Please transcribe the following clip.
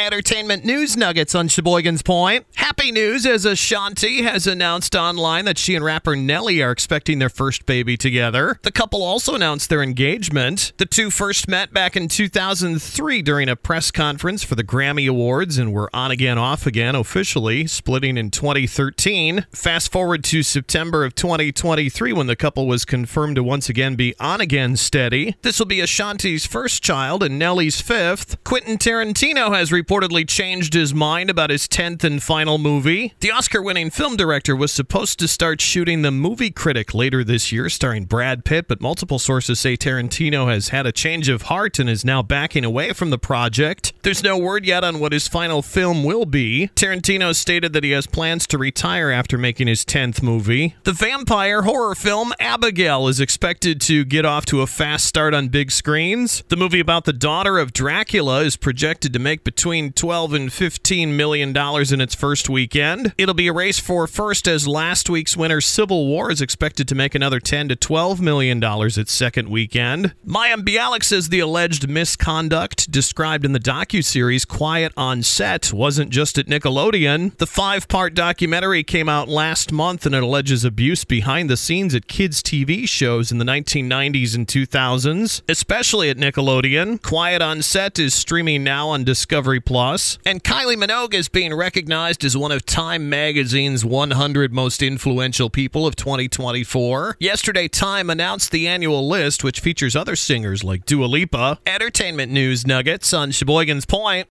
Entertainment news nuggets on Sheboygan's Point. Happy news, as Ashanti has announced online that she and rapper Nelly are expecting their first baby together. The couple also announced their engagement. The two first met back in 2003 during a press conference for the Grammy Awards and were on again, off again, officially splitting in 2013. Fast forward to September of 2023 when the couple was confirmed to once again be on again steady. This will be Ashanti's first child and Nelly's fifth. Quentin Tarantino has reportedly changed his mind about his 10th and final movie. The Oscar-winning film director was supposed to start shooting The Movie Critic later this year, starring Brad Pitt, but multiple sources say Tarantino has had a change of heart and is now backing away from the project. There's no word yet on what his final film will be. Tarantino stated that he has plans to retire after making his 10th movie. The vampire horror film Abigail is expected to get off to a fast start on big screens. The movie about the daughter of Dracula is projected to make between $12 and $15 million in its first weekend. It'll be a race for first, as last week's winner Civil War is expected to make another $10 to $12 million its second weekend. Mayim Bialik says the alleged misconduct described in the docuseries Quiet on Set wasn't just at Nickelodeon. The 5-part documentary came out last month and it alleges abuse behind the scenes at kids' TV shows in the 1990s and 2000s, especially at Nickelodeon. Quiet on Set is streaming now on Discovery Plus, and Kylie Minogue is being recognized as one of Time Magazine's 100 most influential people of 2024. Yesterday, Time announced the annual list, which features other singers like Dua Lipa. Entertainment news nuggets on Sheboygan's Point.